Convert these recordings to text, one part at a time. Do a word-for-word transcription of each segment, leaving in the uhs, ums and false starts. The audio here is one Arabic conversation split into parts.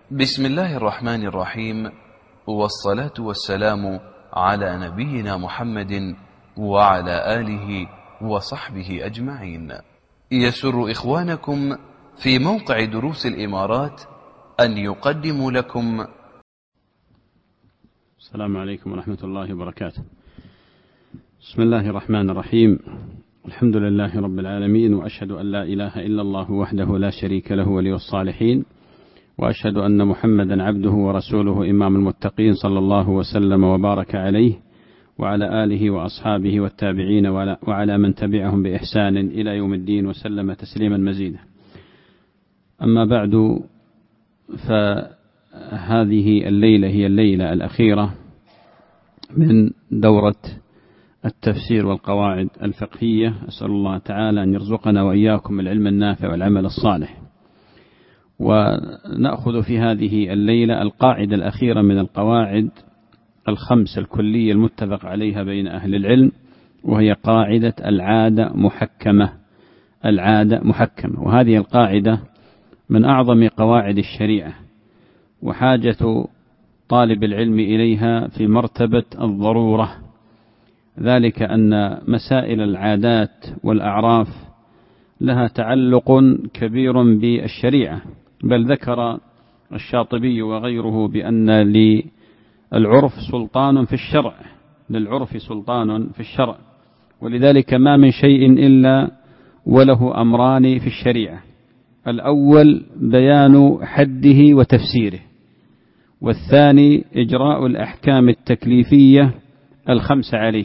بسم الله الرحمن الرحيم، والصلاة والسلام على نبينا محمد وعلى آله وصحبه أجمعين. يسر إخوانكم في موقع دروس الإمارات أن يقدموا لكم. السلام عليكم ورحمة الله وبركاته. بسم الله الرحمن الرحيم. الحمد لله رب العالمين، وأشهد أن لا إله إلا الله وحده لا شريك له ولي الصالحين، وأشهد أن محمدا عبده ورسوله إمام المتقين، صلى الله وسلم وبارك عليه وعلى آله وأصحابه والتابعين وعلى من تبعهم بإحسان إلى يوم الدين، وسلم تسليما مزيدا. أما بعد، فهذه الليلة هي الليلة الأخيرة من دورة التفسير والقواعد الفقهية. أسأل الله تعالى أن يرزقنا وإياكم العلم النافع والعمل الصالح. ونأخذ في هذه الليلة القاعدة الأخيرة من القواعد الخمس الكلية المتفق عليها بين أهل العلم، وهي قاعدة العادة محكمة. العادة محكمة، وهذه القاعدة من أعظم قواعد الشريعة، وحاجة طالب العلم إليها في مرتبة الضرورة، ذلك أن مسائل العادات والأعراف لها تعلق كبير بالشريعة، بل ذكر الشاطبي وغيره بأن للعرف سلطان في الشرع، للعرف سلطان في الشرع، ولذلك ما من شيء إلا وله أمران في الشريعة: الأول بيان حده وتفسيره، والثاني إجراء الأحكام التكليفية الخمس عليه.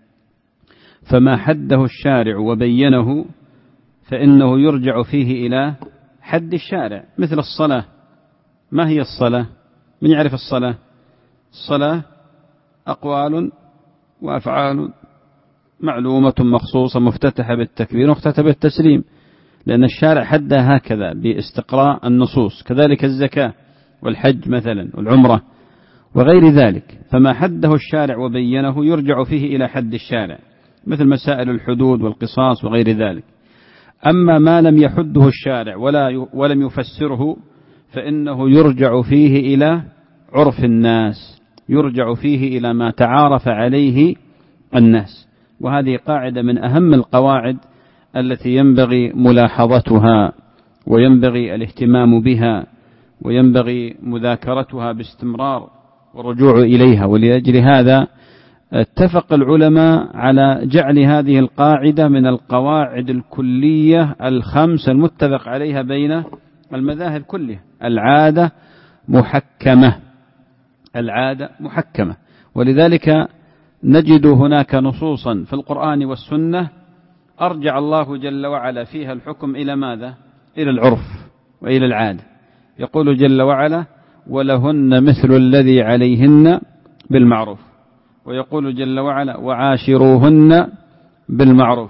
فما حده الشارع وبينه فإنه يرجع فيه إلى حد الشارع، مثل الصلاة. ما هي الصلاة؟ من يعرف الصلاة؟ الصلاة أقوال وأفعال معلومة مخصوصة، مفتتحة بالتكبير مفتتحة بالتسليم، لأن الشارع حدها هكذا باستقراء النصوص. كذلك الزكاة والحج مثلا والعمرة وغير ذلك، فما حده الشارع وبينه يرجع فيه إلى حد الشارع، مثل مسائل الحدود والقصاص وغير ذلك. أما ما لم يحده الشارع ولا ولم يفسره فإنه يرجع فيه إلى عرف الناس، يرجع فيه إلى ما تعارف عليه الناس. وهذه قاعدة من أهم القواعد التي ينبغي ملاحظتها، وينبغي الاهتمام بها، وينبغي مذاكرتها باستمرار والرجوع إليها. ولأجل هذا اتفق العلماء على جعل هذه القاعدة من القواعد الكلية الخمس المتفق عليها بين المذاهب كلها: العادة محكمة. العادة محكمة. ولذلك نجد هناك نصوصا في القرآن والسنة أرجع الله جل وعلا فيها الحكم إلى ماذا؟ إلى العرف وإلى العادة. يقول جل وعلا: ولهن مثل الذي عليهن بالمعروف. ويقول جل وعلا: وعاشروهن بالمعروف،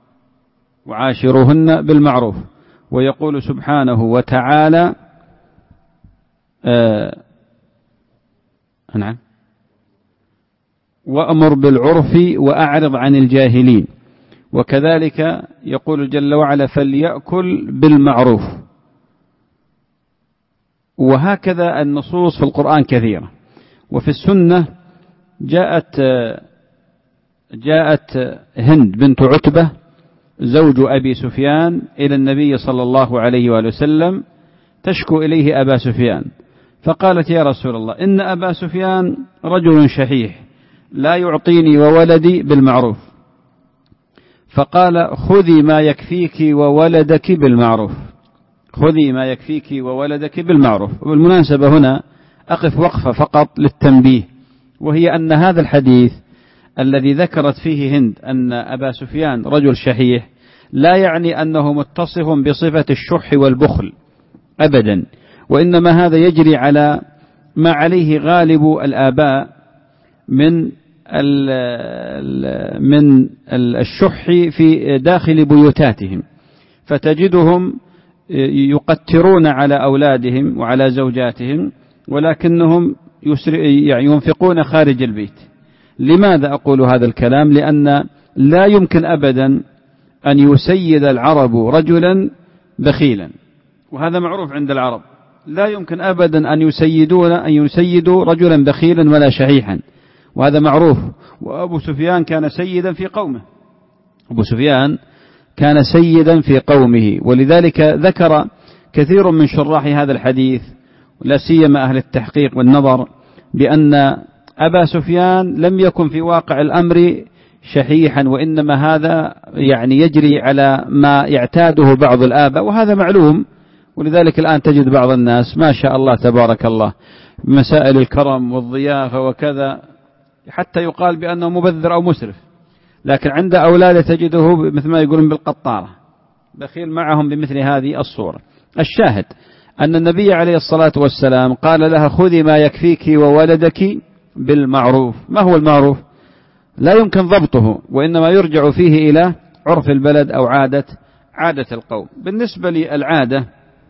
وعاشروهن بالمعروف. ويقول سبحانه وتعالى: آه نعم وأمر بالعرف وأعرض عن الجاهلين. وكذلك يقول جل وعلا: فليأكل بالمعروف. وهكذا النصوص في القرآن كثيرة. وفي السنة جاءت جاءت هند بنت عتبة زوج أبي سفيان إلى النبي صلى الله عليه وآله وسلم تشكو إليه أبا سفيان، فقالت: يا رسول الله، إن أبا سفيان رجل شحيح لا يعطيني وولدي بالمعروف. فقال: خذي ما يكفيك وولدك بالمعروف، خذي ما يكفيك وولدك بالمعروف. وبالمناسبة هنا أقف وقفة فقط للتنبيه، وهي أن هذا الحديث الذي ذكرت فيه هند أن أبا سفيان رجل شحيح لا يعني أنه متصف بصفة الشح والبخل أبدا، وإنما هذا يجري على ما عليه غالب الآباء من من الشح في داخل بيوتاتهم، فتجدهم يقترون على أولادهم وعلى زوجاتهم، ولكنهم ينفقون خارج البيت. لماذا أقول هذا الكلام؟ لأن لا يمكن أبدا أن يسيد العرب رجلا بخيلا، وهذا معروف عند العرب، لا يمكن أبدا أن يسيدون أن يسيدوا رجلا بخيلا ولا شحيحا، وهذا معروف. وأبو سفيان كان سيدا في قومه، أبو سفيان كان سيدا في قومه، ولذلك ذكر كثير من شراح هذا الحديث لا سيما أهل التحقيق والنظر بأن أبا سفيان لم يكن في واقع الأمر شحيحا، وإنما هذا يعني يجري على ما يعتاده بعض الآباء، وهذا معلوم. ولذلك الآن تجد بعض الناس ما شاء الله تبارك الله مسائل الكرم والضيافة وكذا حتى يقال بأنه مبذر أو مسرف، لكن عند أولاده تجده مثل ما يقولون بالقطارة، بخيل معهم بمثل هذه الصورة. الشاهد أن النبي عليه الصلاة والسلام قال لها خذي ما يكفيك وولدك بالمعروف. ما هو المعروف؟ لا يمكن ضبطه، وإنما يرجع فيه إلى عرف البلد أو عادة عادة القوم. بالنسبة للعادة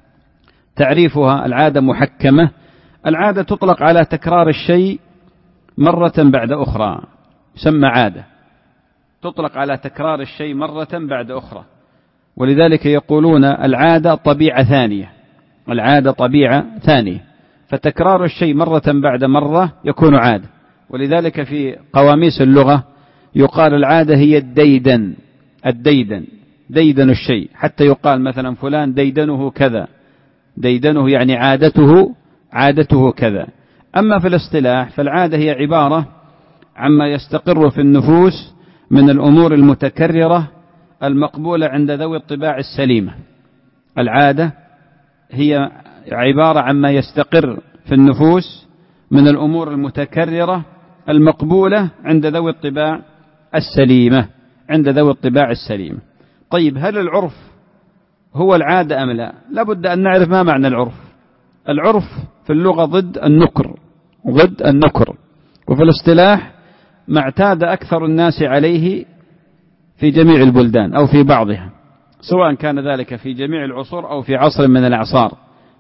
تعريفها، العادة محكمة. العادة تطلق على تكرار الشيء مرة بعد أخرى، يسمى عادة، تطلق على تكرار الشيء مرة بعد أخرى. ولذلك يقولون العادة طبيعة ثانية، العادة طبيعة ثانية، فتكرار الشيء مرة بعد مرة يكون عادة. ولذلك في قواميس اللغة يقال العادة هي الديدن، الديدن ديدن الشيء، حتى يقال مثلا فلان ديدنه كذا، ديدنه يعني عادته عادته كذا. أما في الاصطلاح فالعادة هي عبارة عما يستقر في النفوس من الأمور المتكررة المقبولة عند ذوي الطباع السليمة. العادة هي عبارة عما يستقر في النفوس من الأمور المتكررة المقبولة عند ذوي الطباع السليمة، عند ذوي الطباع السليمة. طيب هل العرف هو العادة أم لا؟ لابد أن نعرف ما معنى العرف. العرف في اللغة ضد النكر، ضد النكر، وفي الاصطلاح ما اعتاد أكثر الناس عليه في جميع البلدان أو في بعضها، سواء كان ذلك في جميع العصور أو في عصر من الأعصار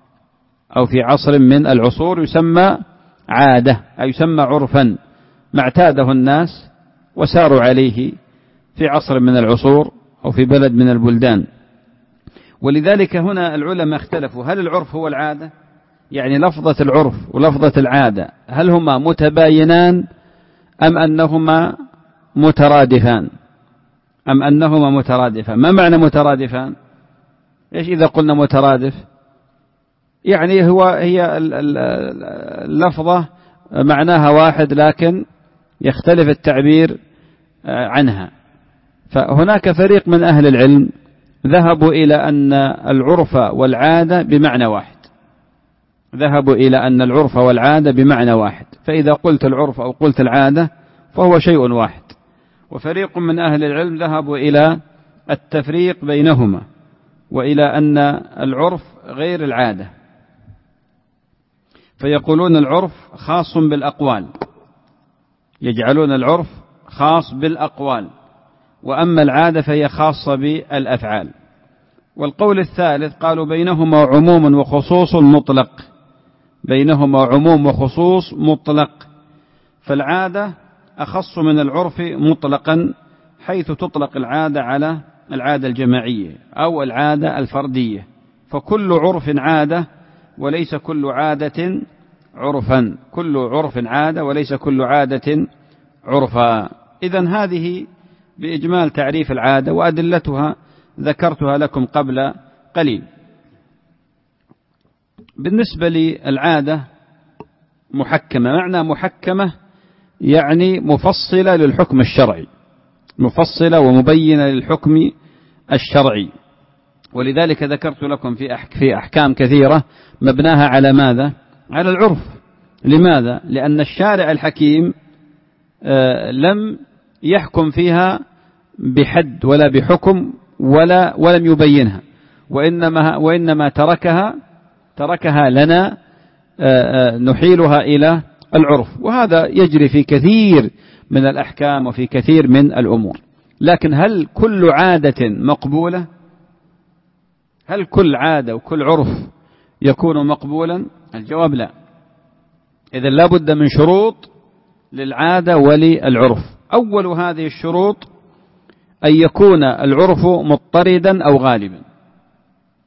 أو في عصر من العصور، يسمى عادة أو يسمى عرفا، ما اعتاده الناس وساروا عليه في عصر من العصور أو في بلد من البلدان. ولذلك هنا العلماء اختلفوا، هل العرف هو العادة؟ يعني لفظة العرف ولفظة العادة هل هما متباينان أم أنهما مترادفان أم أنهما مترادفان؟ ما معنى مترادفان؟ إيش إذا قلنا مترادف؟ يعني هو هي اللفظة معناها واحد لكن يختلف التعبير عنها. فهناك فريق من أهل العلم ذهبوا إلى أن العرف والعادة بمعنى واحد، ذهبوا إلى أن العرف والعادة بمعنى واحد، فإذا قلت العرف أو قلت العادة فهو شيء واحد. وفريق من أهل العلم ذهبوا إلى التفريق بينهما، وإلى أن العرف غير العادة، فيقولون العرف خاص بالأقوال، يجعلون العرف خاص بالأقوال، وأما العادة فهي خاصة بالأفعال. والقول الثالث قالوا بينهما عموم وخصوص مطلق، بينهما عموم وخصوص مطلق، فالعادة أخص من العرف مطلقا، حيث تطلق العادة على العادة الجماعية أو العادة الفردية، فكل عرف عادة وليس كل عادة عرفا، كل عرف عادة وليس كل عادة عرفا. إذن هذه بإجمال تعريف العادة، وأدلتها ذكرتها لكم قبل قليل. بالنسبة للعادة محكمة، معنى محكمة يعني مفصلة للحكم الشرعي، مفصلة ومبينة للحكم الشرعي. ولذلك ذكرت لكم في في أحكام كثيرة مبناها على ماذا؟ على العرف. لماذا؟ لأن الشارع الحكيم لم يحكم فيها بحد ولا بحكم ولا ولم يبينها، وإنما وإنما تركها تركها لنا نحيلها إلى العرف، وهذا يجري في كثير من الأحكام وفي كثير من الأمور. لكن هل كل عادة مقبولة؟ هل كل عادة وكل عرف يكون مقبولا؟ الجواب لا. إذن لا بد من شروط للعادة وللعرف. أول هذه الشروط أن يكون العرف مضطردا أو غالبا،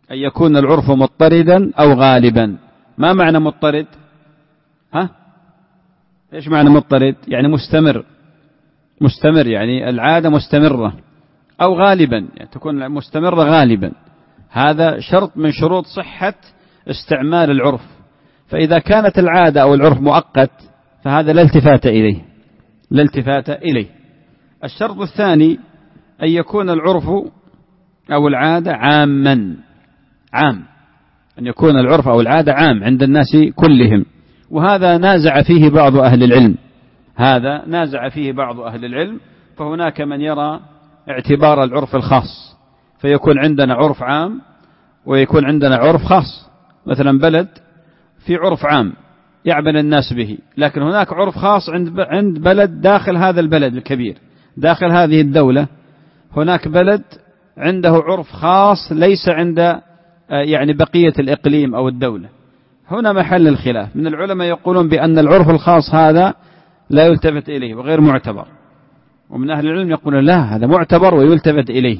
أن يكون العرف مضطردا أو غالبا. ما معنى مضطرد؟ ها؟ إيش معنى مضطرد؟ يعني مستمر، مستمر يعني العادة مستمرة، أو غالبا يعني تكون مستمرة غالبا. هذا شرط من شروط صحة استعمال العرف. فإذا كانت العادة أو العرف مؤقت فهذا لا التفات إليه، لا التفات إليه. الشرط الثاني أن يكون العرف أو العادة عاما، عام، أن يكون العرف أو العادة عام عند الناس كلهم. وهذا نازع فيه بعض أهل العلم، هذا نازع فيه بعض أهل العلم. فهناك من يرى اعتبار العرف الخاص، فيكون عندنا عرف عام ويكون عندنا عرف خاص. مثلا بلد في عرف عام يعمل الناس به، لكن هناك عرف خاص عند عند بلد داخل هذا البلد الكبير، داخل هذه الدولة. هناك بلد عنده عرف خاص ليس عند يعني بقية الإقليم أو الدولة. هنا محل الخلاف. من العلماء يقولون بأن العرف الخاص هذا لا يلتفت إليه وغير معتبر، ومن أهل العلم يقولون لا، هذا معتبر ويلتفت إليه.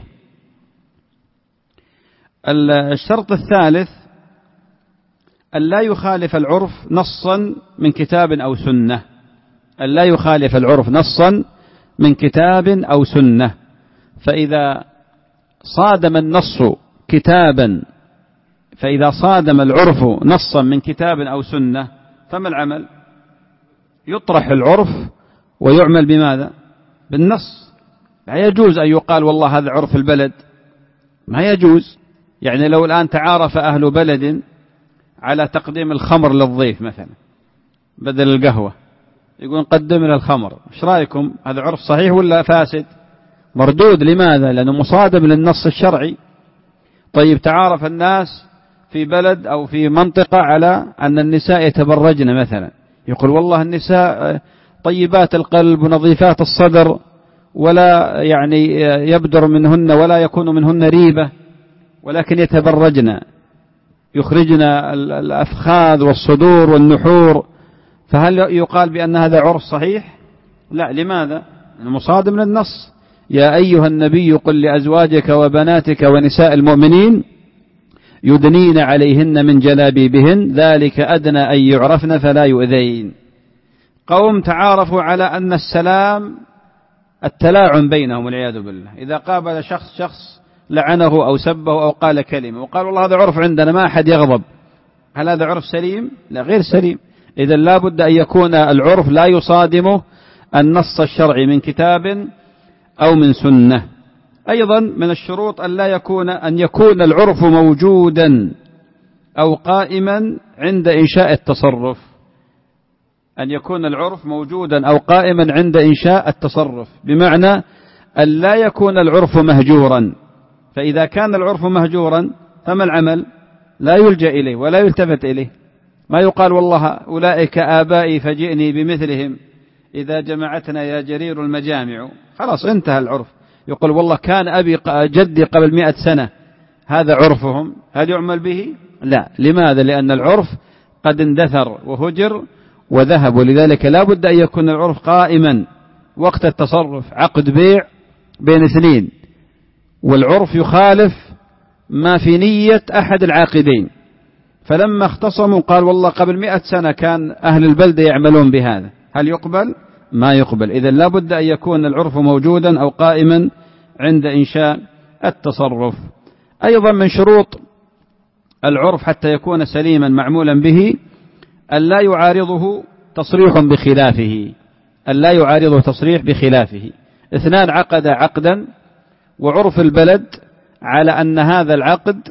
الشرط الثالث أن لا يخالف العرف نصا من كتاب أو سنة، أن لا يخالف العرف نصا من كتاب أو سنة. فإذا صادم النص كتابا، فإذا صادم العرف نصا من كتاب أو سنة فما العمل؟ يطرح العرف ويعمل بماذا؟ بالنص. لا يجوز أن يقال والله هذا عرف البلد، ما يجوز. يعني لو الآن تعارف أهل بلد على تقديم الخمر للضيف مثلا بدل القهوة، يقول قدم لنا الخمر، ايش رأيكم؟ هذا عرف صحيح ولا فاسد؟ مردود. لماذا؟ لأنه مصادم للنص الشرعي. طيب تعارف الناس في بلد أو في منطقة على أن النساء يتبرجن مثلا، يقول والله النساء طيبات القلب ونظيفات الصدر ولا يعني يبدر منهن ولا يكون منهن ريبة، ولكن يتبرجن، يخرجن الأفخاذ والصدور والنحور. فهل يقال بأن هذا عرف صحيح؟ لا. لماذا؟ المصادم للنص. يا أيها النبي قل لأزواجك وبناتك ونساء المؤمنين يدنين عليهن من جلابيبهن ذلك أدنى أن يعرفن فلا يؤذين. قوم تعارفوا على أن السلام التلاعن بينهم والعياذ بالله، إذا قابل شخص شخص لعنه أو سبه أو قال كلمة، وقال والله هذا عرف عندنا ما أحد يغضب. هل هذا عرف سليم؟ لا، غير سليم. إذن لا بد أن يكون العرف لا يصادمه النص الشرعي من كتاب أو من سنة. أيضا من الشروط أن لا يكون أن يكون العرف موجودا أو قائما عند إنشاء التصرف، أن يكون العرف موجودا أو قائما عند إنشاء التصرف، بمعنى أن لا يكون العرف مهجورا. فإذا كان العرف مهجورا فما العمل؟ لا يلجأ إليه ولا يلتفت إليه. ما يقال والله أولئك آبائي فجئني بمثلهم إذا جمعتنا يا جرير المجامع، خلاص انتهى العرف. يقول والله كان أبي جدي قبل مئة سنة، هذا عرفهم، هل يعمل به؟ لا. لماذا؟ لأن العرف قد اندثر وهجر وذهب. ولذلك لا بد أن يكون العرف قائما وقت التصرف. عقد بيع بين اثنين والعرف يخالف ما في نية أحد العاقدين، فلما اختصموا قال والله قبل مئة سنة كان أهل البلدة يعملون بهذا، هل يقبل؟ ما يقبل. إذن لا بد أن يكون العرف موجودا أو قائما عند إنشاء التصرف. أيضا من شروط العرف حتى يكون سليما معمولا به أن لا يعارضه تصريح بخلافه، أن لا يعارضه تصريح بخلافه. اثنان عقد عقدا وعرف البلد على أن هذا العقد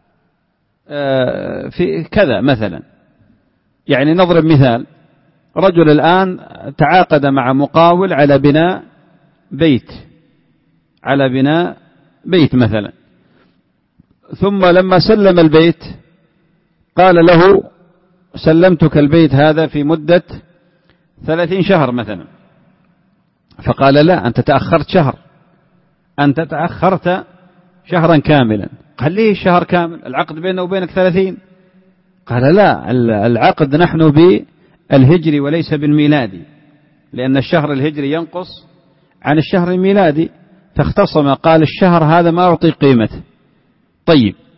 في كذا مثلا. يعني نضرب مثال، رجل الآن تعاقد مع مقاول على بناء بيت، على بناء بيت مثلا، ثم لما سلم البيت قال له سلمتك البيت هذا في مدة ثلاثين شهر مثلا، فقال لا أنت تأخرت شهر، أنت تأخرت شهرا كاملا. قال ليه شهر كامل؟ العقد بينه وبينك ثلاثين. قال لا، العقد نحن بالهجري وليس بالميلادي، لأن الشهر الهجري ينقص عن الشهر الميلادي. فاختصم، قال الشهر هذا ما أعطي قيمته. طيب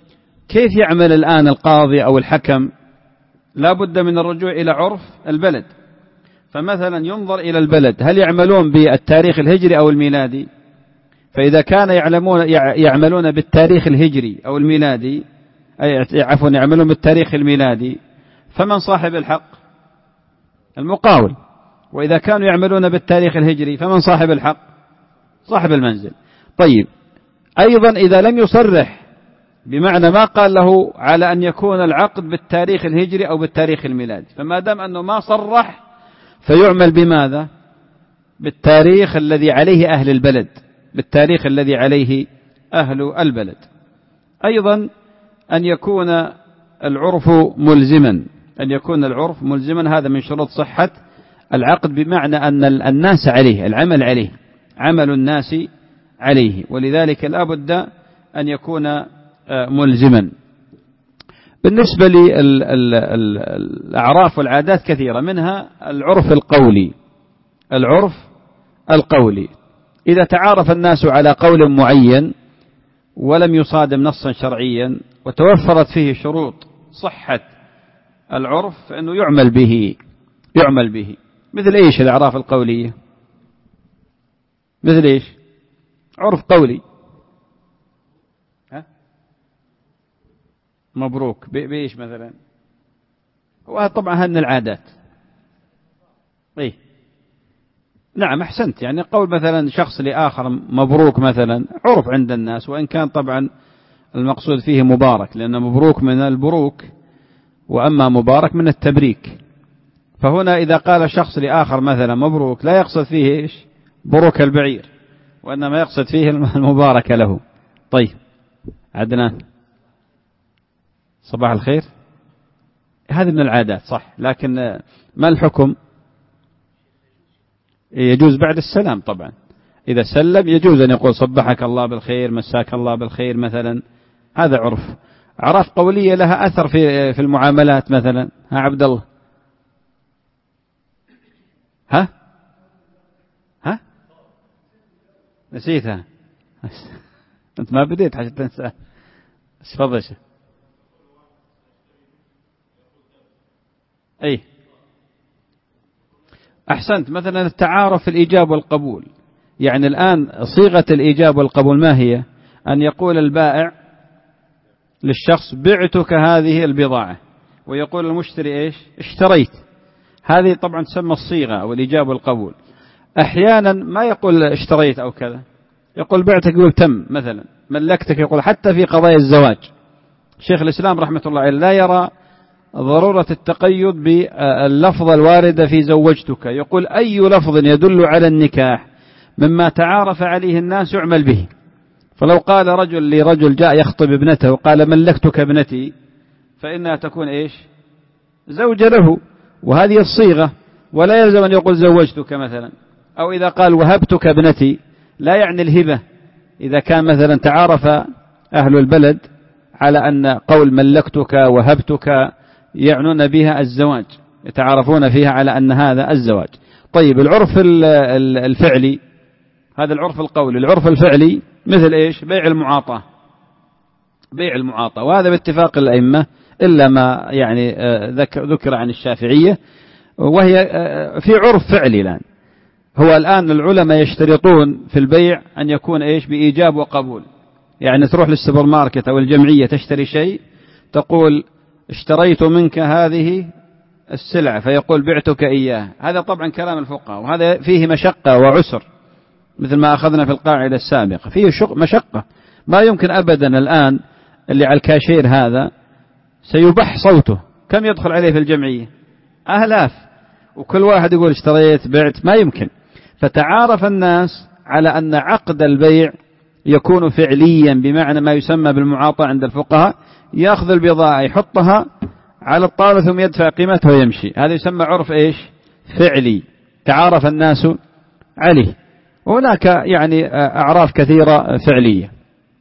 كيف يعمل الآن القاضي أو الحكم؟ لا بد من الرجوع إلى عرف البلد. فمثلا ينظر إلى البلد، هل يعملون بالتاريخ الهجري أو الميلادي؟ فإذا كان يعلمون يعملون بالتاريخ الهجري أو الميلادي، أي عفوا يعملون بالتاريخ الميلادي، فمن صاحب الحق؟ المقاول. وإذا كانوا يعملون بالتاريخ الهجري فمن صاحب الحق؟ صاحب المنزل. طيب، أيضا إذا لم يصرح، بمعنى ما قال له على أن يكون العقد بالتاريخ الهجري أو بالتاريخ الميلادي، فما دام أنه ما صرح فيعمل بماذا؟ بالتاريخ الذي عليه أهل البلد، بالتاريخ الذي عليه أهل البلد. أيضا أن يكون العرف ملزما، أن يكون العرف ملزما، هذا من شروط صحة العقد، بمعنى أن الناس عليه، العمل عليه، عمل الناس عليه، ولذلك لا بد أن يكون ملزما. بالنسبة للأعراف والعادات كثيرة، منها العرف القولي. العرف القولي إذا تعارف الناس على قول معين ولم يصادم نصا شرعيا وتوفرت فيه شروط صحة العرف فإنه يعمل به، يعمل به. مثل إيش الأعراف القولية؟ مثل إيش؟ عرف قولي، ها؟ مبروك بإيش مثلا؟ وطبعا هن العادات. إيه نعم أحسنت، يعني قول مثلا شخص لآخر مبروك مثلا عرف عند الناس، وإن كان طبعا المقصود فيه مبارك، لأن مبروك من البروك، وأما مبارك من التبريك. فهنا إذا قال شخص لآخر مثلا مبروك لا يقصد فيه إيش؟ بروك البعير، وإنما يقصد فيه المبارك له. طيب عدنان، صباح الخير. هذه من العادات صح، لكن ما الحكم؟ يجوز بعد السلام طبعا، إذا سلم يجوز أن يقول صبحك الله بالخير، مساك الله بالخير مثلا، هذا عرف. أعراف قولية لها أثر في في المعاملات مثلا. ها عبد الله، ها ها نسيتها أنت، ما بديت حتى تنسى. تفضل. أي أحسنت، مثلا التعارف في الإيجاب والقبول. يعني الآن صيغة الإيجاب والقبول ما هي؟ أن يقول البائع للشخص بعتك هذه البضاعة، ويقول المشتري إيش؟ اشتريت. هذه طبعا تسمى الصيغة أو الإيجاب والقبول. أحيانا ما يقول اشتريت أو كذا، يقول بعتك، يقول تم مثلا، ملكتك، يقول حتى في قضايا الزواج شيخ الإسلام رحمة الله عليه لا يرى ضرورة التقيد باللفظ الواردة في زوجتك، يقول أي لفظ يدل على النكاح مما تعارف عليه الناس يعمل به. فلو قال رجل لرجل جاء يخطب ابنته وقال ملكتك ابنتي، فإنها تكون إيش؟ زوجة له، وهذه الصيغة، ولا يلزم أن يقول زوجتك مثلا. أو إذا قال وهبتك ابنتي لا يعني الهبة، إذا كان مثلا تعارف أهل البلد على أن قول ملكتك وهبتك يعنون بها الزواج، يتعارفون فيها على أن هذا الزواج. طيب العرف الفعلي، هذا العرف القولي. العرف الفعلي مثل إيش؟ بيع المعاطاة، بيع المعاطاة، وهذا باتفاق الأئمة إلا ما يعني ذكر عن الشافعية، وهي في عرف فعلي الآن. هو الآن العلماء يشترطون في البيع أن يكون إيش؟ بإيجاب وقبول. يعني تروح للسوبر ماركت أو الجمعية تشتري شيء، تقول اشتريت منك هذه السلعة، فيقول بعتك إياه. هذا طبعا كلام الفقهاء، وهذا فيه مشقة وعسر، مثل ما أخذنا في القاعدة السابقة، فيه مشقة. ما يمكن أبدا الآن اللي على الكاشير هذا سيبح صوته، كم يدخل عليه في الجمعية؟ آلاف، وكل واحد يقول اشتريت بعت، ما يمكن. فتعارف الناس على أن عقد البيع يكون فعليا، بمعنى ما يسمى بالمعاطاة عند الفقهاء، يأخذ البضاعة يحطها على الطاولة ثم يدفع قيمتها ويمشي. هذا يسمى عرف إيش؟ فعلي، تعارف الناس عليه. وهناك يعني أعراف كثيرة فعلية.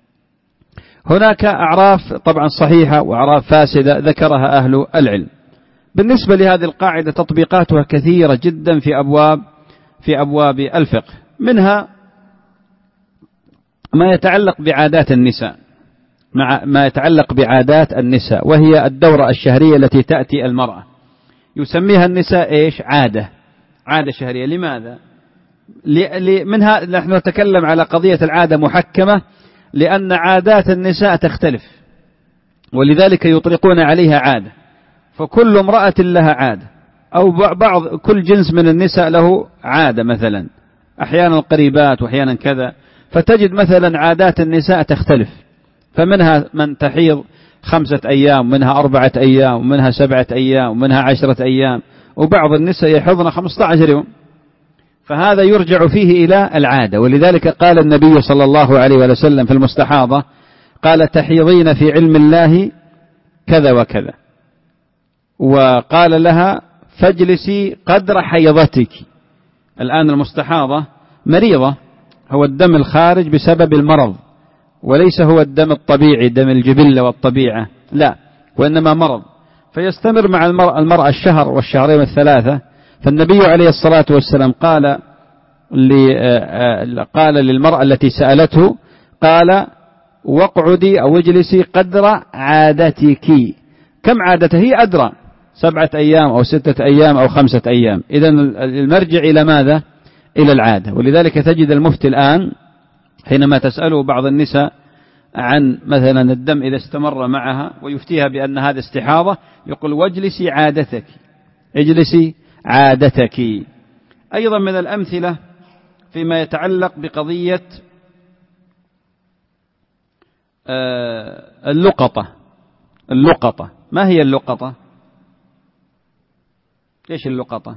هناك أعراف طبعا صحيحة وأعراف فاسدة ذكرها أهل العلم. بالنسبة لهذه القاعدة تطبيقاتها كثيرة جدا في أبواب في أبواب الفقه، منها ما يتعلق بعادات النساء، مع ما يتعلق بعادات النساء، وهي الدورة الشهرية التي تأتي المرأة، يسميها النساء إيش؟ عادة، عادة شهرية. لماذا؟ منها نحن نتكلم على قضية العادة محكمة، لأن عادات النساء تختلف، ولذلك يطلقون عليها عادة. فكل امرأة لها عادة، أو بعض كل جنس من النساء له عادة، مثلا أحيانا قريبات وأحيانا كذا. فتجد مثلا عادات النساء تختلف، فمنها من تحيض خمسة أيام، ومنها أربعة أيام، ومنها سبعة أيام، ومنها عشرة أيام، وبعض النساء يحضن خمسة عشر يوم. فهذا يرجع فيه إلى العادة. ولذلك قال النبي صلى الله عليه وسلم في المستحاضة، قال: تحيضين في علم الله كذا وكذا، وقال لها: فاجلسي قدر حيضتك. الآن المستحاضة مريضة، هو الدم الخارج بسبب المرض، وليس هو الدم الطبيعي، دم الجبلة والطبيعة، لا، وإنما مرض، فيستمر مع المرأة الشهر والشهرين والثلاثة. فالنبي عليه الصلاة والسلام قال قال للمرأة التي سألته، قال: واقعدي أو اجلسي قدر عادتك. كم عادته؟ هي أدرى، سبعة أيام أو ستة أيام أو خمسة أيام. إذن المرجع إلى ماذا؟ إلى العادة. ولذلك تجد المفتي الآن حينما تسأله بعض النساء عن مثلا الدم إذا استمر معها ويفتيها بأن هذا استحاضة، يقول: واجلسي عادتك، اجلسي عادتك. أيضا من الأمثلة فيما يتعلق بقضية اللقطة. اللقطة، ما هي اللقطة؟ إيش اللقطة؟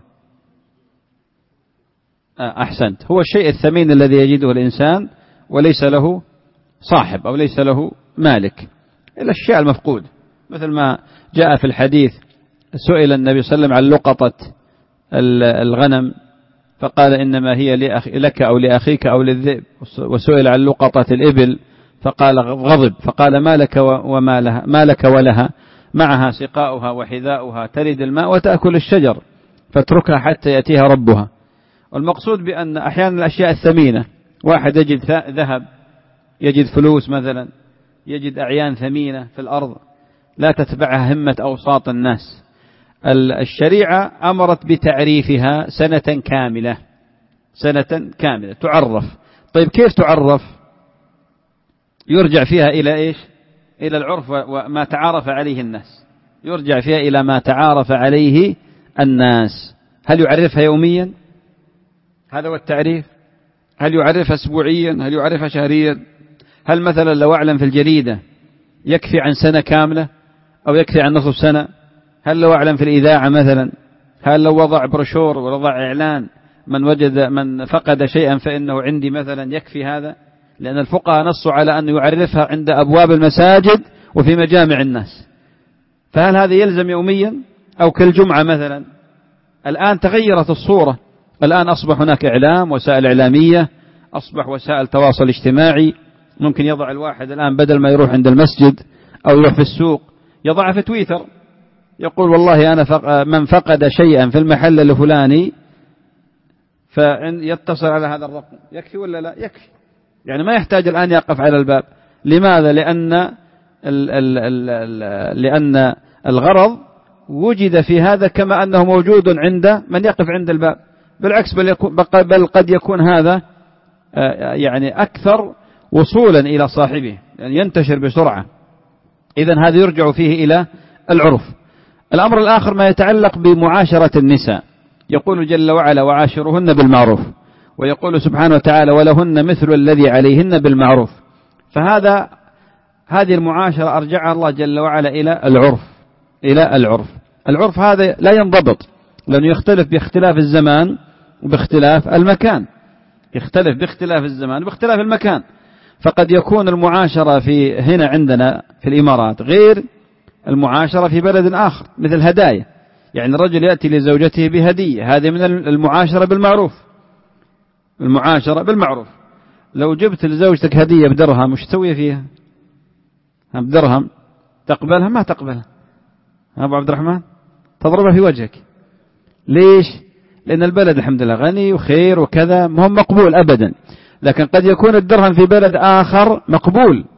أحسنت، هو الشيء الثمين الذي يجده الإنسان وليس له صاحب أو ليس له مالك، الأشياء المفقودة، مثل ما جاء في الحديث: سئل النبي صلى الله عليه وسلم عن لقطة الغنم فقال: إنما هي لك أو لأخيك أو للذئب. وسئل عن لقطة الإبل فقال: غضب، فقال: ما لك وما لها، ما لك ولها، معها سقاؤها وحذاؤها، ترد الماء وتأكل الشجر، فاتركها حتى يأتيها ربها. والمقصود بأن أحيانا الأشياء الثمينة، واحد يجد ذهب، يجد فلوس مثلا، يجد أعيان ثمينة في الأرض لا تتبعها همة أوساط الناس، الشريعة أمرت بتعريفها سنة كاملة، سنة كاملة تعرف. طيب كيف تعرف؟ يرجع فيها إلى إيش؟ إلى العرف وما تعارف عليه الناس، يرجع فيها إلى ما تعارف عليه الناس. هل يعرفها يوميا؟ هذا هو التعريف. هل يعرفها أسبوعيا؟ هل يعرفها شهريا؟ هل مثلا لو أعلن في الجريدة يكفي عن سنة كاملة أو يكفي عن نصف سنة؟ هل لو أعلن في الإذاعة مثلا؟ هل لو وضع بروشور ووضع إعلان من وجد من فقد شيئا فإنه عندي مثلا يكفي هذا؟ لأن الفقهاء نصوا على أن يعرفها عند أبواب المساجد وفي مجامع الناس. فهل هذا يلزم يوميا أو كالجمعة مثلا؟ الآن تغيرت الصورة، الآن أصبح هناك إعلام، وسائل إعلامية، أصبح وسائل تواصل اجتماعي. ممكن يضع الواحد الآن بدل ما يروح عند المسجد أو يروح في السوق يضعها في تويتر، يقول: والله أنا فق... من فقد شيئا في المحل الفلاني فيتصل على هذا الرقم. يكفي ولا لا؟ يكفي. يعني ما يحتاج الآن يقف على الباب. لماذا؟ لأن ال... ال... ال... ال... لأن الغرض وجد في هذا كما أنه موجود عند من يقف عند الباب. بالعكس، بل, يكون بل قد يكون هذا يعني أكثر وصولا إلى صاحبه، يعني ينتشر بسرعة. إذن هذا يرجع فيه إلى العرف. الأمر الآخر ما يتعلق بمعاشرة النساء، يقول جل وعلا: وعاشرهن بالمعروف، ويقول سبحانه وتعالى: ولهن مثل الذي عليهن بالمعروف. فهذا هذه المعاشرة أرجعها الله جل وعلا إلى العرف، إلى العرف. العرف هذا لا ينضبط، لأنه يختلف باختلاف الزمان وباختلاف المكان، يختلف باختلاف الزمان وباختلاف المكان. فقد يكون المعاشرة في هنا عندنا في الإمارات غير المعاشرة في بلد آخر، مثل هدايا. يعني الرجل يأتي لزوجته بهدية، هذه من المعاشرة بالمعروف، المعاشرة بالمعروف. لو جبت لزوجتك هدية بدرهم، وش تسوي فيها؟ بدرهم تقبلها؟ ما تقبلها. أبو عبد الرحمن تضربها في وجهك. ليش؟ لأن البلد الحمد لله غني وخير وكذا، ما هو مقبول أبدا. لكن قد يكون الدرهم في بلد آخر مقبول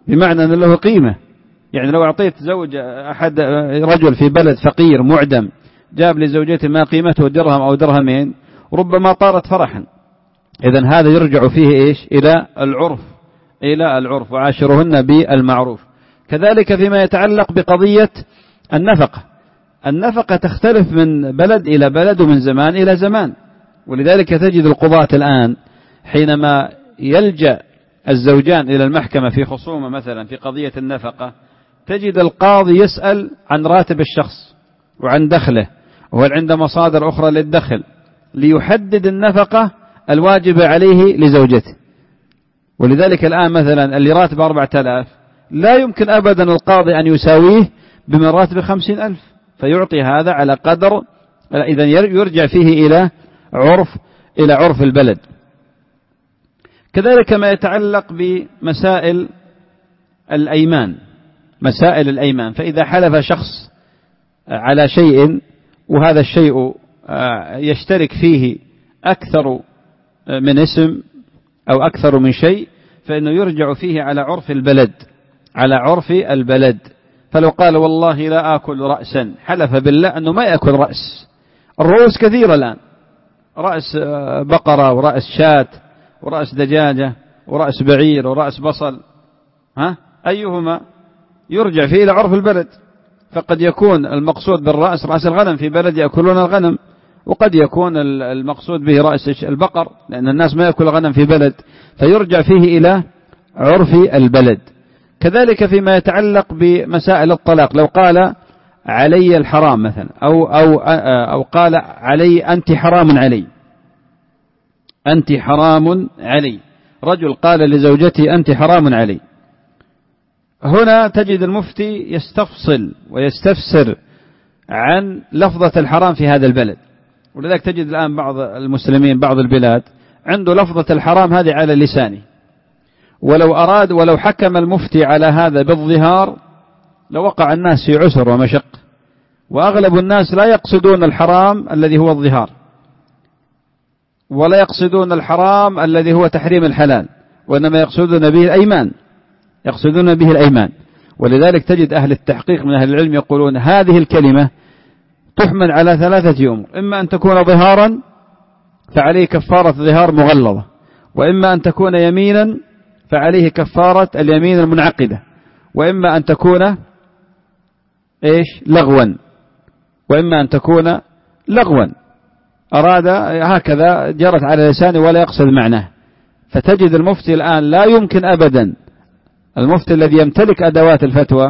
بمعنى أن له قيمة. يعني لو أعطيت زوج أحد رجل في بلد فقير معدم جاب لزوجته ما قيمته درهم أو درهمين ربما طارت فرحا. إذن هذا يرجع فيه إيش؟ إلى العرف، إلى العرف، وعاشرهن بالمعروف. كذلك فيما يتعلق بقضية النفقة، النفقة تختلف من بلد إلى بلد ومن زمان إلى زمان، ولذلك تجد القضاة الآن حينما يلجأ الزوجان إلى المحكمة في خصومة مثلا في قضية النفقة، تجد القاضي يسأل عن راتب الشخص وعن دخله وهل عنده مصادر أخرى للدخل ليحدد النفقة الواجبة عليه لزوجته. ولذلك الآن مثلا اللي راتب أربعة آلاف لا يمكن أبدا القاضي أن يساويه بمن راتب خمسين ألف، فيعطي هذا على قدر، إذن يرجع فيه إلى عرف إلى عرف البلد. كذلك ما يتعلق بمسائل الأيمان، مسائل الأيمان، فإذا حلف شخص على شيء وهذا الشيء يشترك فيه أكثر من اسم أو أكثر من شيء فإنه يرجع فيه على عرف البلد، على عرف البلد. فلو قال والله لا آكل رأسا، حلف بالله أنه ما يأكل رأس. الرؤوس كثيرة الآن، رأس بقرة ورأس شاة ورأس دجاجة ورأس بعير ورأس بصل، ها أيهما يرجع فيه إلى عرف البلد. فقد يكون المقصود بالرأس رأس الغنم، في بلد يأكلون الغنم، وقد يكون المقصود به رأس البقر لأن الناس ما يأكل الغنم في بلد، فيرجع فيه إلى عرف البلد. كذلك فيما يتعلق بمسائل الطلاق، لو قال علي الحرام مثلا أو, أو, أو قال علي أنت حرام علي، أنت حرام علي، رجل قال لزوجتي أنت حرام علي، هنا تجد المفتي يستفصل ويستفسر عن لفظة الحرام في هذا البلد. ولذلك تجد الآن بعض المسلمين بعض البلاد عنده لفظة الحرام هذه على لسانه، ولو أراد ولو حكم المفتي على هذا بالظهار لوقع الناس في عسر ومشق. وأغلب الناس لا يقصدون الحرام الذي هو الظهار، ولا يقصدون الحرام الذي هو تحريم الحلال، وإنما يقصدون به الأيمان، يقصدون به الأيمان. ولذلك تجد أهل التحقيق من أهل العلم يقولون هذه الكلمة تحمل على ثلاثة أمور: إما أن تكون ظهارا فعليه كفارة ظهار مغلظة، وإما أن تكون يمينا فعليه كفارة اليمين المنعقدة، وإما أن تكون إيش لغوا، وإما أن تكون لغوا أراد هكذا جرت على لسانه ولا يقصد معناه. فتجد المفتي الآن لا يمكن أبدا، المفتي الذي يمتلك أدوات الفتوى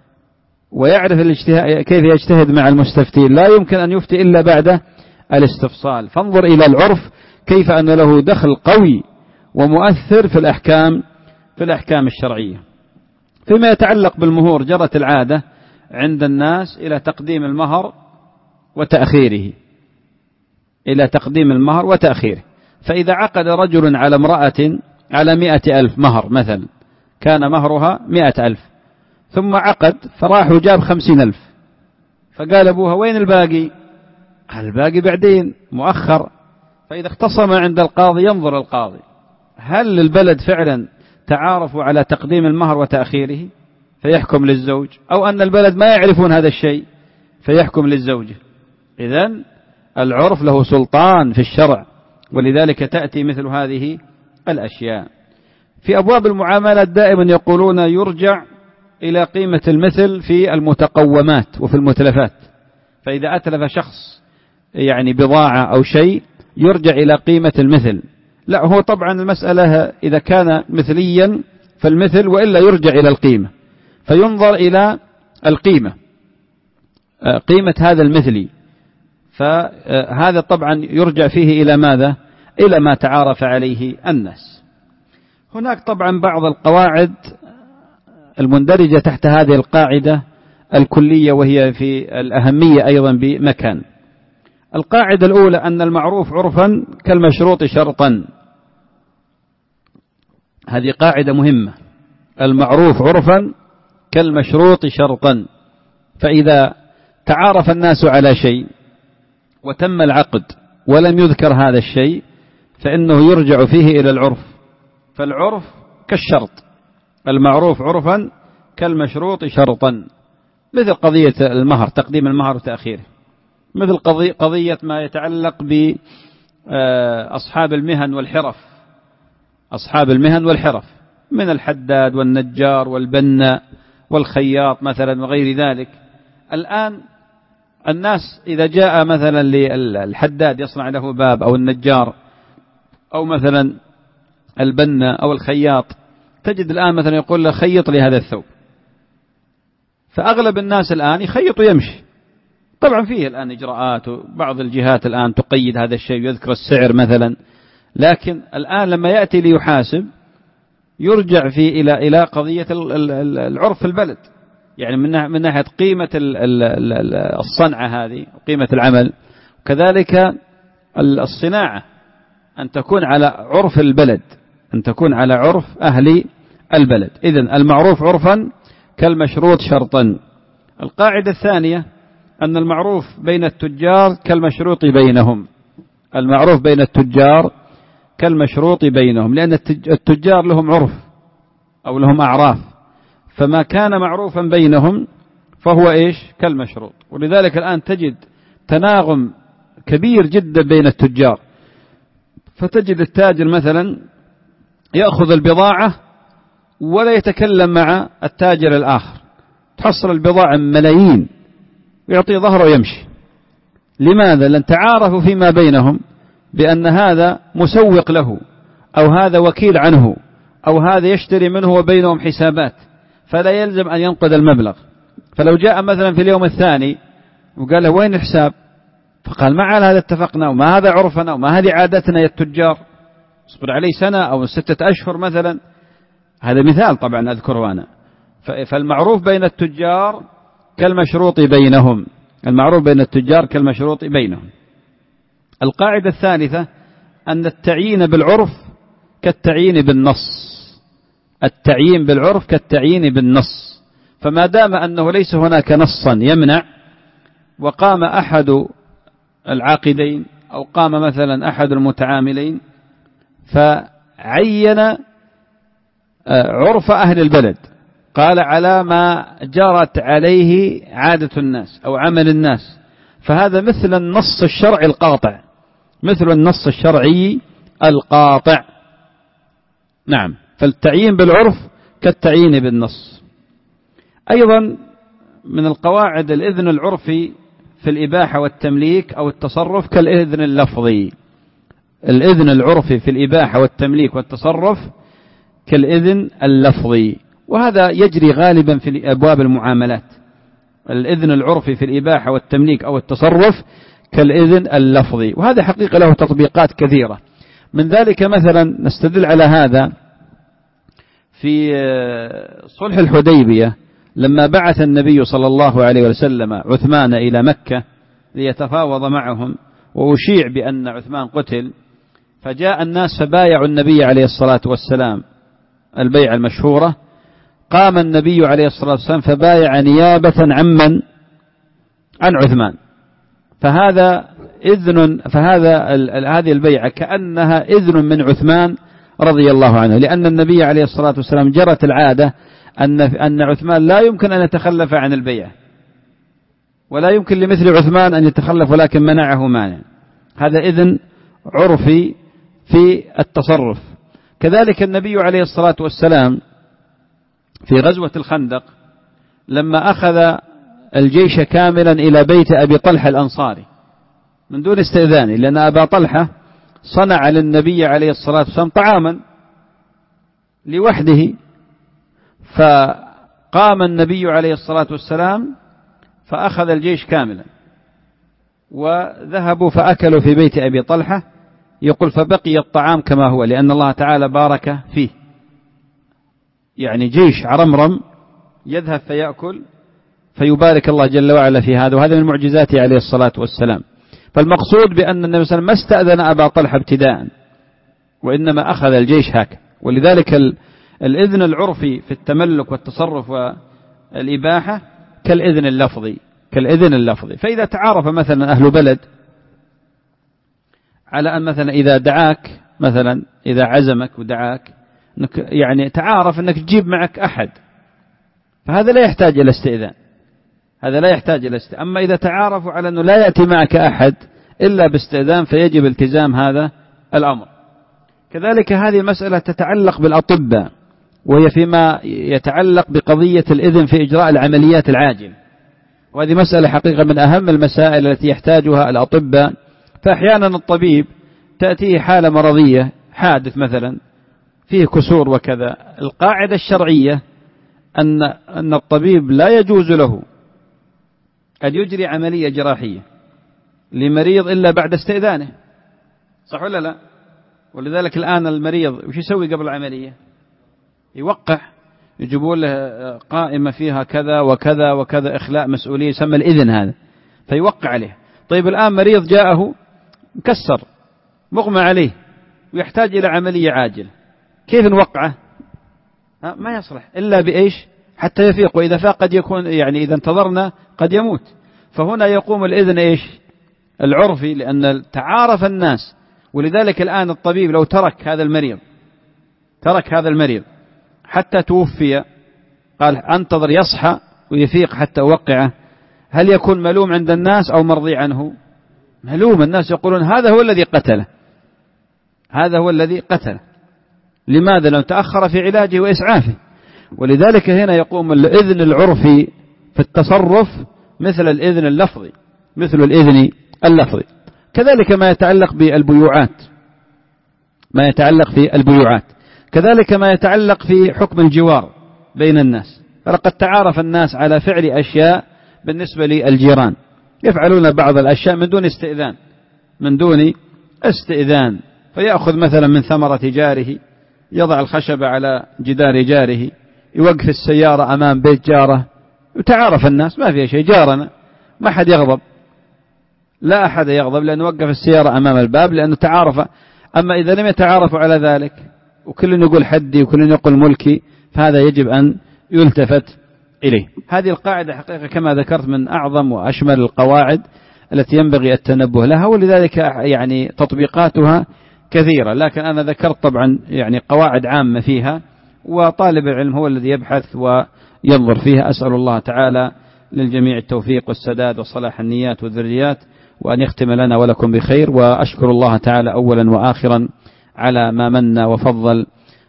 ويعرف كيف يجتهد مع المستفتين لا يمكن أن يفتي إلا بعد الاستفصال. فانظر إلى العرف كيف أن له دخل قوي ومؤثر في الأحكام في الأحكام الشرعية. فيما يتعلق بالمهور جرت العادة عند الناس إلى تقديم المهر وتأخيره، إلى تقديم المهر وتأخيره. فإذا عقد رجل على امرأة على مئة ألف مهر مثلا، كان مهرها مئة ألف، ثم عقد فراح وجاب خمسين ألف، فقال أبوها وين الباقي؟ الباقي بعدين مؤخر. فإذا اختصم عند القاضي ينظر القاضي هل البلد فعلا تعارفوا على تقديم المهر وتأخيره فيحكم للزوج، أو أن البلد ما يعرفون هذا الشيء فيحكم للزوجة. إذن العرف له سلطان في الشرع، ولذلك تأتي مثل هذه الأشياء. في أبواب المعاملات دائما يقولون يرجع إلى قيمة المثل في المتقومات وفي المتلفات. فإذا أتلف شخص يعني بضاعة أو شيء يرجع إلى قيمة المثل. لا، هو طبعا المسألة إذا كان مثليا فالمثل، وإلا يرجع إلى القيمة، فينظر إلى القيمة، قيمة هذا المثلي. فهذا طبعا يرجع فيه إلى ماذا؟ إلى ما تعارف عليه الناس. هناك طبعا بعض القواعد المندرجة تحت هذه القاعدة الكلية، وهي في الأهمية أيضا بمكان. القاعدة الأولى أن المعروف عرفا كالمشروط شرطا. هذه قاعدة مهمة، المعروف عرفا كالمشروط شرطا. فإذا تعارف الناس على شيء وتم العقد ولم يذكر هذا الشيء فإنه يرجع فيه إلى العرف. فالعرف كالشرط، المعروف عرفا كالمشروط شرطا، مثل قضية المهر، تقديم المهر وتأخيره، مثل قضية ما يتعلق بأصحاب المهن والحرف، أصحاب المهن والحرف من الحداد والنجار والبناء والخياط مثلا وغير ذلك. الآن الناس إذا جاء مثلا للحداد يصنع له باب، أو النجار، أو مثلا البناء أو الخياط، تجد الآن مثلا يقول له خيط لي هذا الثوب، فأغلب الناس الآن يخيط ويمشي. طبعا فيه الآن إجراءات، وبعض الجهات الآن تقيد هذا الشيء ويذكر السعر مثلا، لكن الآن لما يأتي ليحاسب يرجع في إلى إلى قضية العرف في البلد، يعني من من ناحية قيمة الصنعة هذه وقيمة العمل، وكذلك الصناعة أن تكون على عرف البلد، أن تكون على عرف أهل البلد. إذن المعروف عرفا كالمشروط شرطا. القاعدة الثانية أن المعروف بين التجار كالمشروط بينهم، المعروف بين التجار كالمشروط بينهم، لأن التجار لهم عرف أو لهم أعراف، فما كان معروفا بينهم فهو إيش؟ كالمشروط. ولذلك الآن تجد تناغم كبير جدا بين التجار، فتجد التاجر مثلا يأخذ البضاعة ولا يتكلم مع التاجر الآخر، تحصل البضاعة ملايين ويعطي ظهره ويمشي. لماذا؟ لأن تعارفوا فيما بينهم بأن هذا مسوق له، أو هذا وكيل عنه، أو هذا يشتري منه وبينهم حسابات، فلا يلزم أن ينقذ المبلغ. فلو جاء مثلا في اليوم الثاني وقال له وين الحساب؟ فقال ما على هذا اتفقنا، وما هذا عرفنا، وما هذه عادتنا يا التجار، اصبر علي سنة أو ستة أشهر مثلا. هذا مثال طبعا أذكره أنا. فالمعروف بين التجار كالمشروط بينهم، المعروف بين التجار كالمشروط بينهم. القاعدة الثالثة أن التعيين بالعرف كالتعيين بالنص، التعيين بالعرف كالتعيين بالنص. فما دام أنه ليس هناك نصا يمنع، وقام أحد العاقدين أو قام مثلا أحد المتعاملين فعين عرف أهل البلد، قال على ما جرت عليه عادة الناس أو عمل الناس، فهذا مثل النص الشرعي القاطع، مثل النص الشرعي القاطع. نعم، فالتعيين بالعرف كالتعيين بالنص. أيضا من القواعد الإذن العرفي في الإباحة والتمليك أو التصرف كالإذن اللفظي. الإذن العرفي في الإباحة والتمليك والتصرف كالإذن اللفظي، وهذا يجري غالبا في أبواب المعاملات. الإذن العرفي في الإباحة والتمليك أو التصرف كالإذن اللفظي، وهذا حقيقة له تطبيقات كثيرة. من ذلك مثلا نستدل على هذا في صلح الحديبية، لما بعث النبي صلى الله عليه وسلم عثمان إلى مكة ليتفاوض معهم، وأشيع بأن عثمان قتل، فجاء الناس فبايعوا النبي عليه الصلاة والسلام البيعة المشهورة. قام النبي عليه الصلاة والسلام فبايع نيابة عمن عن عثمان، فهذا إذن، فهذا هذه البيعة كأنها إذن من عثمان رضي الله عنه، لأن النبي عليه الصلاة والسلام جرت العادة أن أن عثمان لا يمكن أن يتخلف عن البيعة، ولا يمكن لمثل عثمان أن يتخلف، ولكن منعه مانع. هذا إذن عرفي في التصرف. كذلك النبي عليه الصلاة والسلام في غزوة الخندق لما أخذ الجيش كاملا إلى بيت أبي طلحة الأنصاري من دون استئذان، لأن أبا طلحة صنع للنبي عليه الصلاة والسلام طعاما لوحده، فقام النبي عليه الصلاة والسلام فأخذ الجيش كاملا وذهبوا فأكلوا في بيت أبي طلحة. يقول فبقي الطعام كما هو، لأن الله تعالى بارك فيه. يعني جيش عرمرم يذهب فيأكل فيبارك الله جل وعلا في هذا، وهذا من معجزاته عليه الصلاة والسلام. فالمقصود بأن النبي صلى الله عليه وسلم ما استأذن أبا طلحة ابتداء، وإنما أخذ الجيش هكذا. ولذلك الإذن العرفي في التملك والتصرف والإباحة كالإذن اللفظي، كالإذن اللفظي. فإذا تعارف مثلا أهل بلد على أن مثلا إذا دعاك، مثلا إذا عزمك ودعاك أنك يعني تعارف أنك تجيب معك أحد، فهذا لا يحتاج إلى استئذان، هذا لا يحتاج إلى استئذان. أما إذا تعارفوا على أنه لا يأتي معك أحد إلا باستئذان فيجب التزام هذا الأمر. كذلك هذه المسألة تتعلق بالأطباء، وهي فيما يتعلق بقضية الإذن في إجراء العمليات العاجلة، وهذه مسألة حقيقة من أهم المسائل التي يحتاجها الأطباء. فأحيانا الطبيب تأتيه حالة مرضية، حادث مثلا فيه كسور وكذا، القاعدة الشرعية أن أن الطبيب لا يجوز له أن يجري عملية جراحية لمريض إلا بعد استئذانه، صح ولا لا؟ ولذلك الآن المريض وش يسوي قبل العملية؟ يوقع، يجيبون له قائمة فيها كذا وكذا وكذا، إخلاء مسؤولية، يسمى الإذن هذا، فيوقع عليه. طيب الآن مريض جاءه مكسر مغمى عليه ويحتاج إلى عملية عاجلة، كيف نوقعه؟ ما يصلح إلا بإيش؟ حتى يفيق، وإذا فاق قد يكون يعني إذا انتظرنا قد يموت. فهنا يقوم الإذن إيش؟ العرفي، لأن تعارف الناس. ولذلك الآن الطبيب لو ترك هذا المريض ترك هذا المريض حتى توفي، قال أنتظر يصحى ويفيق حتى أوقعه، هل يكون ملوم عند الناس أو مرضي عنه؟ ملوم، الناس يقولون هذا هو الذي قتله، هذا هو الذي قتله. لماذا؟ لأنه تأخر في علاجه وإسعافه. ولذلك هنا يقوم الإذن العرفي في التصرف مثل الإذن اللفظي، مثل الإذن اللفظي. كذلك ما يتعلق بالبيوعات، ما يتعلق في البيوعات، كذلك ما يتعلق في حكم الجوار بين الناس. فلقد تعارف الناس على فعل أشياء بالنسبة للجيران، يفعلون بعض الأشياء من دون استئذان، من دون استئذان، فيأخذ مثلا من ثمرة جاره، يضع الخشب على جدار جاره، يوقف السيارة أمام بيت جاره، وتعارف الناس ما فيها شيء، جارنا ما أحد يغضب، لا أحد يغضب لأنه وقف السيارة أمام الباب لأنه تعارف. أما إذا لم يتعارفوا على ذلك وكل يقول حدي وكل يقول ملكي، فهذا يجب أن يلتفت إليه. هذه القاعدة حقيقة كما ذكرت من أعظم وأشمل القواعد التي ينبغي التنبه لها، ولذلك يعني تطبيقاتها كثيرة، لكن أنا ذكرت طبعا يعني قواعد عامة فيها، وطالب العلم هو الذي يبحث وينظر فيها. أسأل الله تعالى للجميع التوفيق والسداد وصلاح النيات والذريات، وأن يختم لنا ولكم بخير. وأشكر الله تعالى أولا وآخرا على ما من وفضل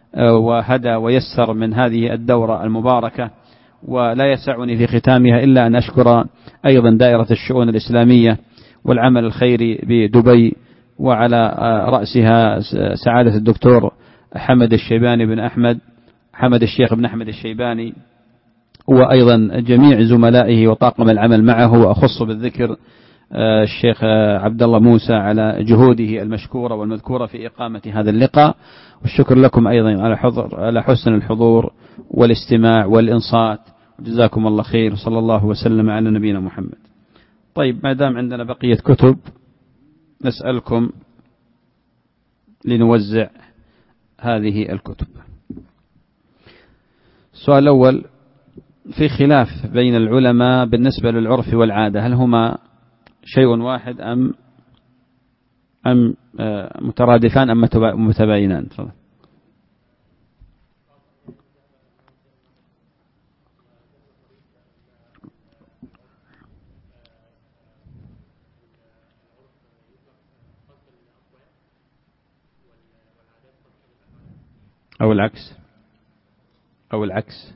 وهدى ويسر من هذه الدورة المباركة، ولا يسعني في ختامها إلا أن أشكر أيضا دائرة الشؤون الإسلامية والعمل الخيري بدبي، وعلى رأسها سعادة الدكتور حمد الشيباني بن أحمد حمد الشيخ بن أحمد الشيباني، وأيضا جميع زملائه وطاقم العمل معه، وأخص بالذكر الشيخ عبد الله موسى على جهوده المشكورة والمذكورة في إقامة هذا اللقاء. والشكر لكم أيضا على حضور على حسن الحضور والاستماع والإنصات، جزاكم الله خير، صلى الله وسلم على نبينا محمد. طيب، ما دام عندنا بقية كتب نسألكم لنوزع هذه الكتب. السؤال الأول: في خلاف بين العلماء بالنسبة للعرف والعادة، هل هما شيء واحد أم أم مترادفان أم متباينان؟ تفضل. أو العكس أو العكس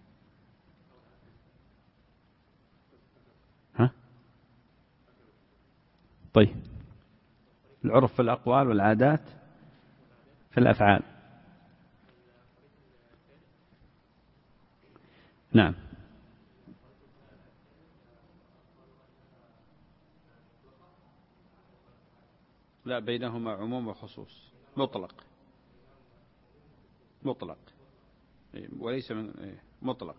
ها؟ طيب، العرف في الأقوال والعادات في الأفعال. نعم. لا، بينهما عموم وخصوص، مطلق مطلق وليس من مطلق.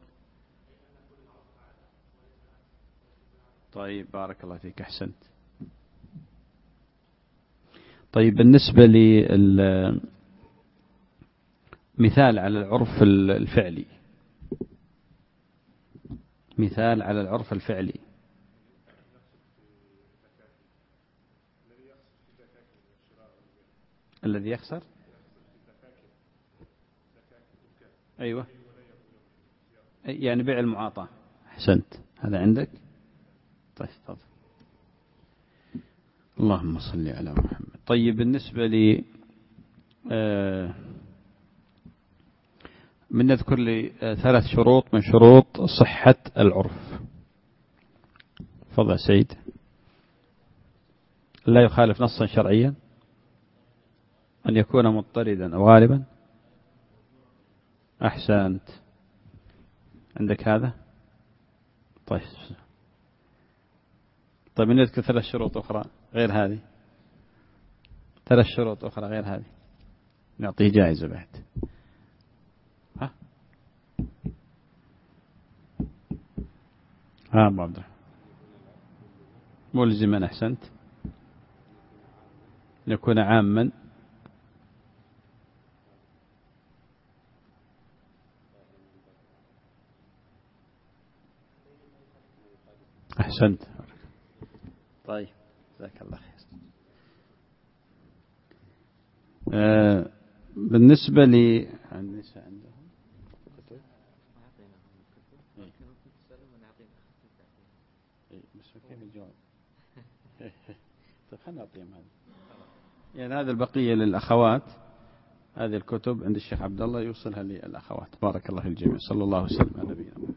طيب، بارك الله فيك، أحسنت. طيب، بالنسبة للمثال على العرف الفعلي، مثال على العرف الفعلي الذي يخسر أيوة، يعني بيع المعاطاة. أحسنت، هذا عندك. طيب تفضل. اللهم صل على محمد. طيب بالنسبة لي آه من نذكر لي آه ثلاث شروط من شروط صحة العرف. تفضل سيد. لا يخالف نصا شرعيا، أن يكون مضطردا أو غالبا. أحسنت، عندك هذا. طيب طيب نذكر ثلاث شروط أخرى غير هذه، ثلاث شروط أخرى غير هذه نعطيه جائزة بعد. ها ها أبو عبد الرحمن. ملزما. أحسنت. يكون عاما. أحسنت. طيب جزاك الله خير. آه بالنسبة لي النساء عندهم كتب. بس كيف الجواب؟ طيب خلنا نعطيهم هذا. يعني هذا البقية للأخوات، هذه الكتب عند الشيخ عبد الله يوصلها للأخوات. بارك الله في الجميع. صلى الله وسلم على نبينا محمد.